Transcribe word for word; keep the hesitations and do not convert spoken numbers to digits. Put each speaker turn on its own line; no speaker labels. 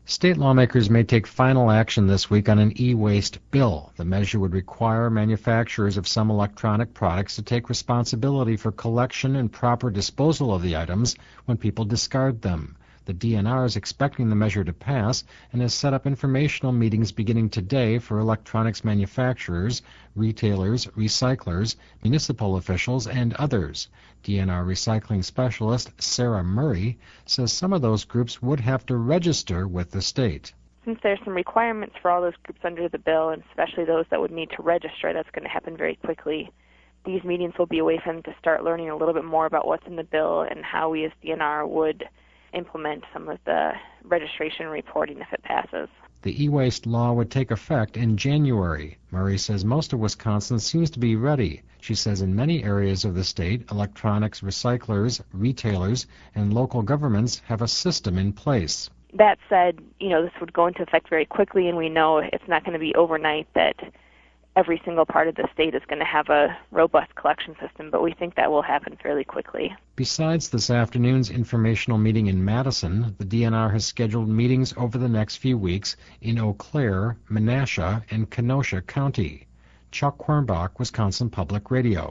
State lawmakers may take final action this week on an e-waste bill. The measure would require manufacturers of some electronic products to take responsibility for collection and proper disposal of the items when people discard them. The D N R is expecting the measure to pass and has set up informational meetings beginning today for electronics manufacturers, retailers, recyclers, municipal officials, and others. D N R recycling specialist Sarah Murray says some of those groups would have to register with the state.
Since there's some requirements for all those groups under the bill, and especially those that would need to register, that's going to happen very quickly. These meetings will be a way for them to start learning a little bit more about what's in the bill and how we as D N R would implement some of the registration reporting if it passes.
The e-waste law would take effect in January. Murray says most of Wisconsin seems to be ready. She says in many areas of the state, electronics recyclers, retailers, and local governments have a system in place.
That said, you know, this would go into effect very quickly, and we know it's not going to be overnight that every single part of the state is going to have a robust collection system, but we think that will happen fairly quickly.
Besides this afternoon's informational meeting in Madison, the D N R has scheduled meetings over the next few weeks in Eau Claire, Menasha, and Kenosha County. Chuck Quirnbach, Wisconsin Public Radio.